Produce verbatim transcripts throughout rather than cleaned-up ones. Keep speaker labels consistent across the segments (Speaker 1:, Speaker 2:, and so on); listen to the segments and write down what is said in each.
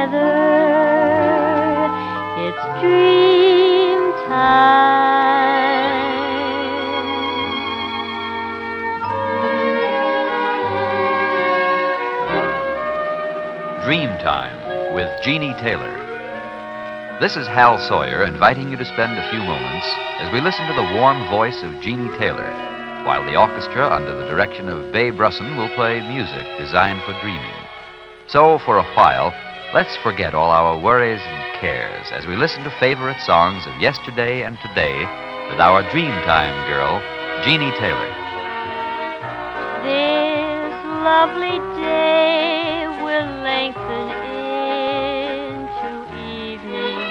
Speaker 1: together. It's dream time.
Speaker 2: Dream Time with Jeannie Taylor. This is Hal Sawyer inviting you to spend a few moments as we listen to the warm voice of Jeannie Taylor, while the orchestra, under the direction of Babe Russin, will play music designed for dreaming. So, for a while, let's forget all our worries and cares as we listen to favorite songs of yesterday and today with our Dreamtime girl, Jeannie Taylor.
Speaker 1: This lovely day will lengthen into evening.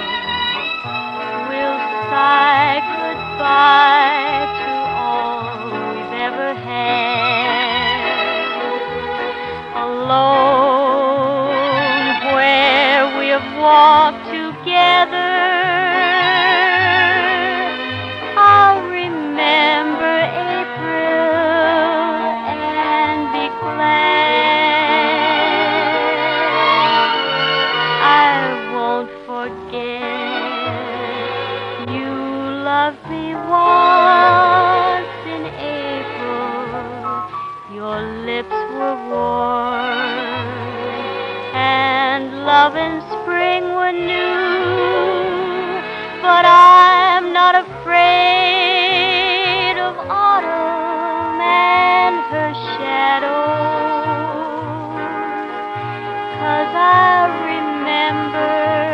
Speaker 1: We'll say goodbye to all we've ever had. Alone where we have walked together, I'll remember April and be glad. I won't forget you loved me once in April. Your lips were warm and love in spring were new. But I'm not afraid of autumn and her shadow, 'cause I remember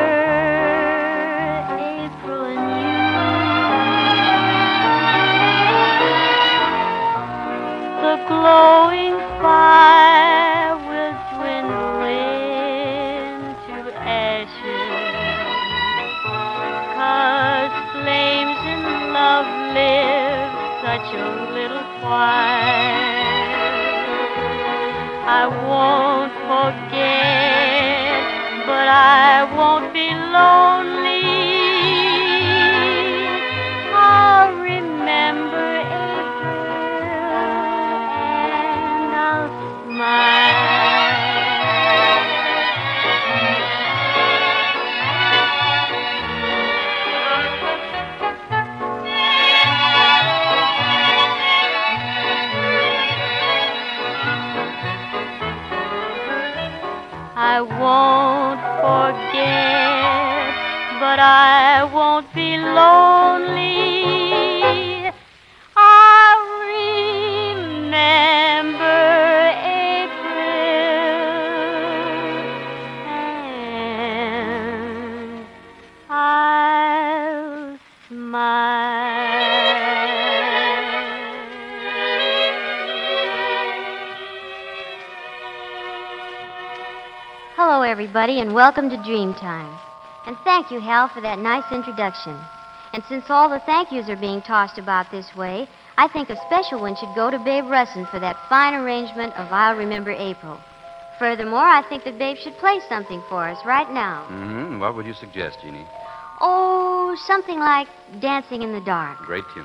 Speaker 1: April and you. The glowing fire will dwindle into ashes, 'cause flames in love live such a little while. I won't forget, but I won't be lonely. I'll remember April and I'll smile. I won't forget, but I won't be lonely. I'll remember April and I'll smile.
Speaker 3: Hello, everybody, and welcome to Dreamtime. And thank you, Hal, for that nice introduction. And since all the thank yous are being tossed about this way, I think a special one should go to Babe Russin for that fine arrangement of I'll Remember April. Furthermore, I think that Babe should play something for us right now.
Speaker 2: Mm-hmm. What would you suggest, Jeannie?
Speaker 3: Oh, something like Dancing in the Dark.
Speaker 2: Great tune.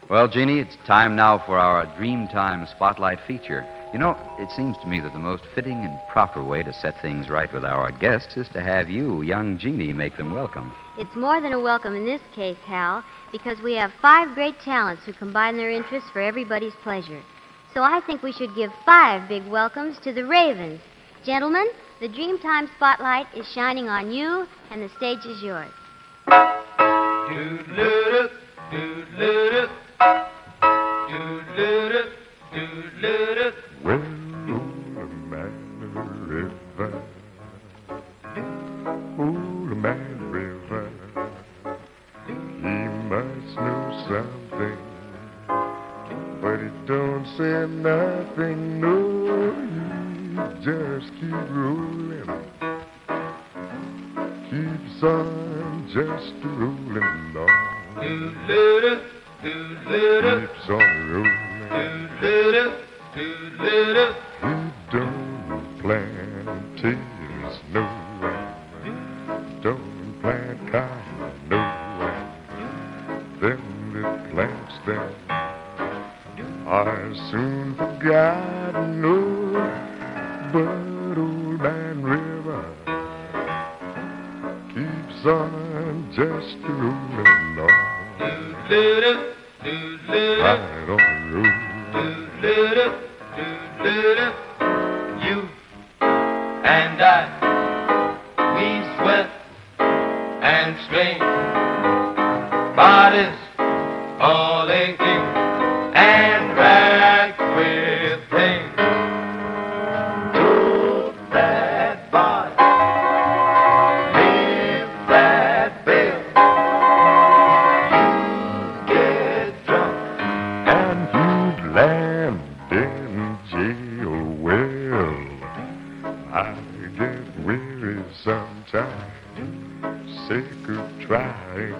Speaker 2: Well, Jeannie, it's time now for our Dreamtime Spotlight feature. You know, it seems to me that the most fitting and proper way to set things right with our guests is to have you, young Jeannie, make them welcome.
Speaker 3: It's more than a welcome in this case, Hal, because we have five great talents who combine their interests for everybody's pleasure. So I think we should give five big welcomes to the Ravens. Gentlemen, the Dreamtime Spotlight is shining on you, and the stage is yours.
Speaker 4: Doodle-doo, doodle-doo, doodle-doo, doodle-doo.
Speaker 5: Well, old man river, old man river, he must know something, but he don't say nothing, no, he just keep rolling, keeps on just rolling on,
Speaker 4: Doodle-doo, doodle-doo,
Speaker 5: keeps on rolling.
Speaker 4: doodle-doo, doodle-doo.
Speaker 5: He don't plant potatoes, no way. Don't plant cotton, no way. Them that plants them are soon forgotten, no. But old man River keeps on just rolling on,
Speaker 4: Doodle-doo, doodle-doo,
Speaker 5: right on the road.
Speaker 4: doodle-doo, doodle-doo. You and I, we sweat and strain, bodies all aching and racked with pain. Tote that body, lift that bill, you get drunk.
Speaker 5: And you'd land in jail. Well, I get weary sometimes, sick of trying,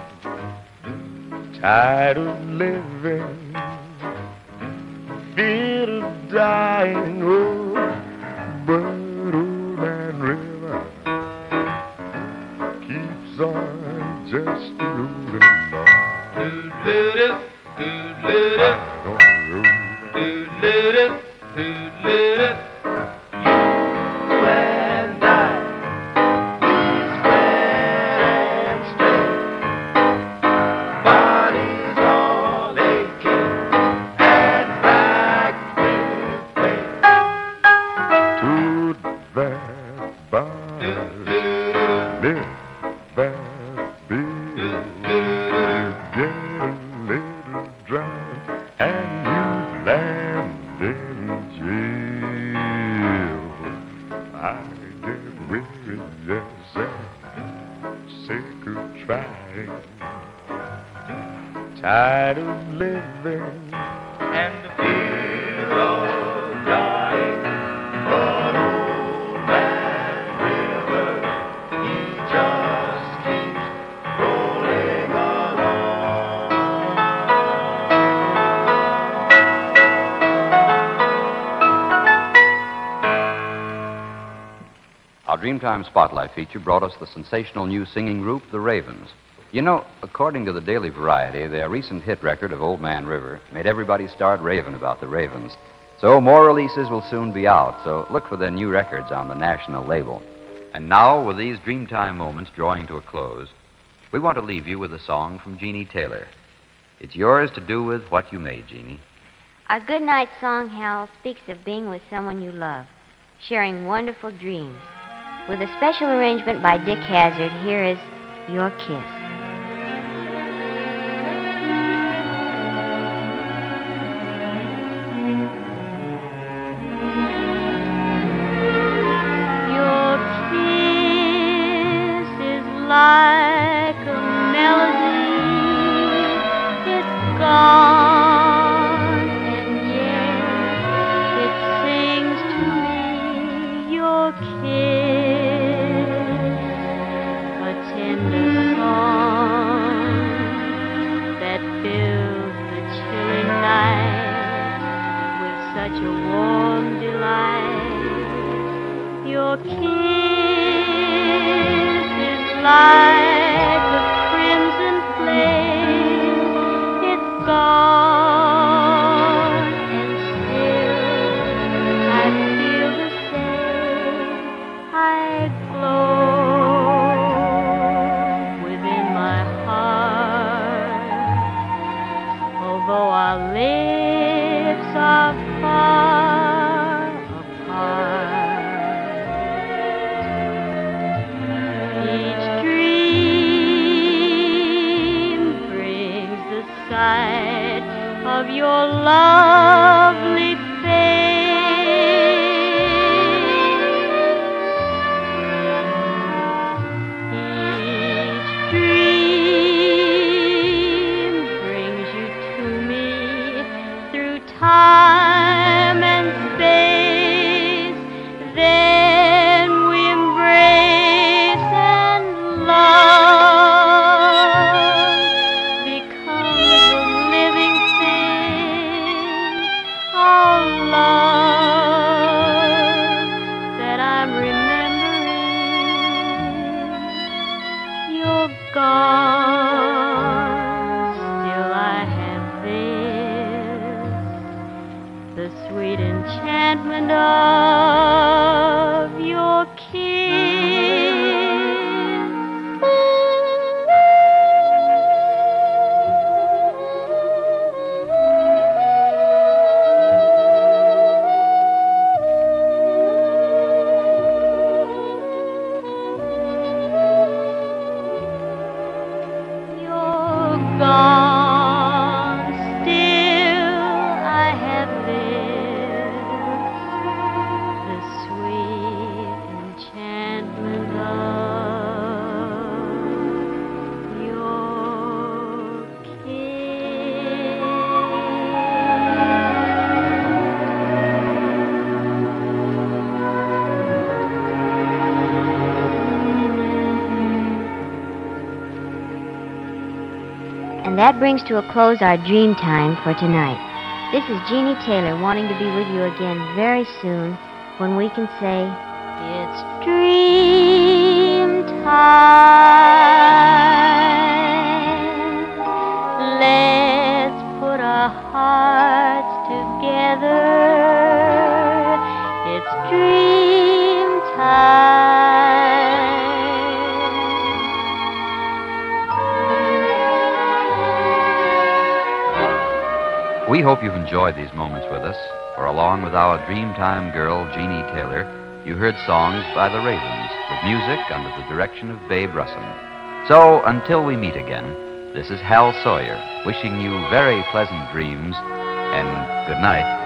Speaker 5: tired of living, fear of dying. Oh, but old man River keeps on just rolling on,
Speaker 4: Doodle-doo, doodle-doo,
Speaker 5: right on the road.
Speaker 4: doodle-doo, doodle-doo. You and I, we sweat and strain, bodies all aching and racked with pain.
Speaker 5: To that bar, lift that bill, get a little drunk, and you land in jail. I get weary, yes, and sick of trying, tired of living,
Speaker 4: And the fear of dying, but old man River, he just keeps rolling along.
Speaker 2: Our Dreamtime Spotlight feature brought us the sensational new singing group, the Ravens. You know, according to the Daily Variety, their recent hit record of Old Man River made everybody start raving about the Ravens. So more releases will soon be out, so look for their new records on the national label. And now, with these Dreamtime moments drawing to a close, we want to leave you with a song from Jeannie Taylor. It's yours to do with what you may, Jeannie.
Speaker 3: Our good night song, Hal, speaks of being with someone you love, sharing wonderful dreams. With a special arrangement by Dick Hazard, here is Your Kiss.
Speaker 1: Your kiss is like a melody. It's gone, and yet it sings to me. Your kiss, a tender song that fills the chilly night with such a warm delight. Your kiss is like a crimson flame. It's gone. light glow within my heart, although our lips are far apart. Each dream brings the sight of your lovely time and space, then we embrace and love becomes a living thing, our love that I'm remembering. You're gone, still I have this, the sweet enchantment of your kiss. You're gone, still I have this, the sweet enchantment of your
Speaker 3: And that brings to a close our dream time for tonight. This is Jeannie Taylor wanting to be with you again very soon when we can say, it's dream time. Let's put our hearts together. It's dream time.
Speaker 2: We hope you've enjoyed these moments with us, for along with our Dreamtime girl, Jeannie Taylor, you heard songs by the Ravens, with music under the direction of Babe Russin. So, until we meet again, this is Hal Sawyer, wishing you very pleasant dreams, and good night.